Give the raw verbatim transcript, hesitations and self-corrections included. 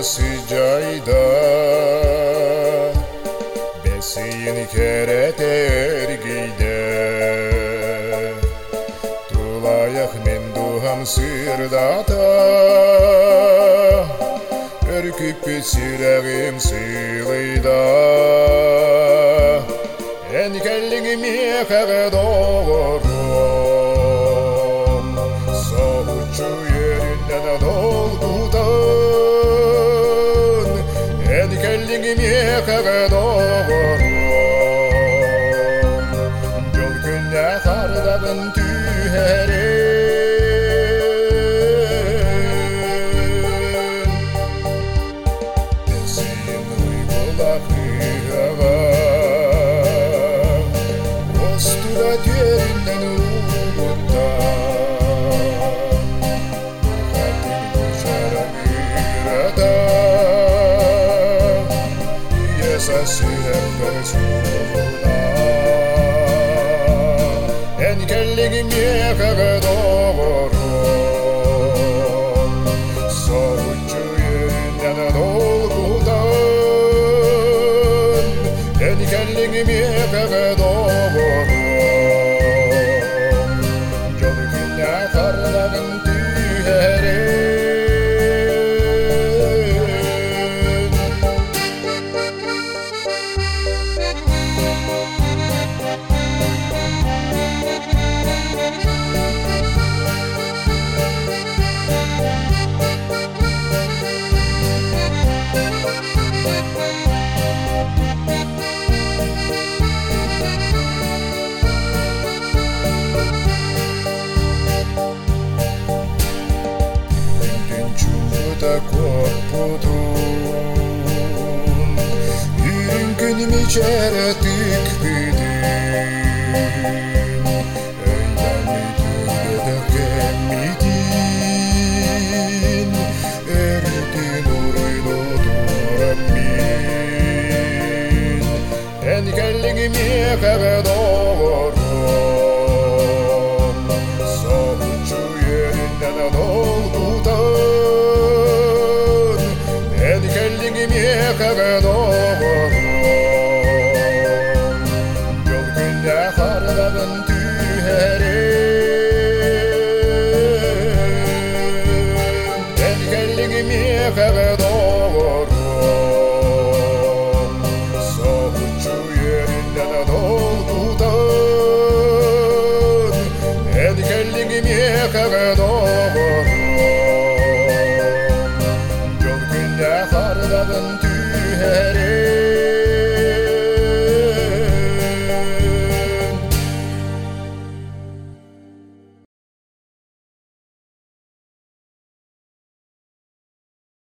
sıcayda Besin kere tergide Tulayak men duham sırdata Örküp siragim sılıyda En kellingimi kere doğru Soğuçu yerinden dolgudan En kellingimi kere doğru Yol günde kardağın tüherin Desin uygulakıya Osturat yerinden umuttan Hatim koşara mirada Yesası hep personuna En kelligim yekere doğru Soğucu yerinden dolgudan En kelligim yekere doğru Yol günde karların tüherin da korkudum Yüreğim günüm içeri dikbidim Eylemi tövbede gelmedin Eridin orayla duramin En kellingimi kere doğru Soğucu yerinden dolgudan Yekere doğru Yol günde kardağın tüherin En kellingimi yekere doğru Soğucu yerinden dolgudan En kellingimi yekere doğru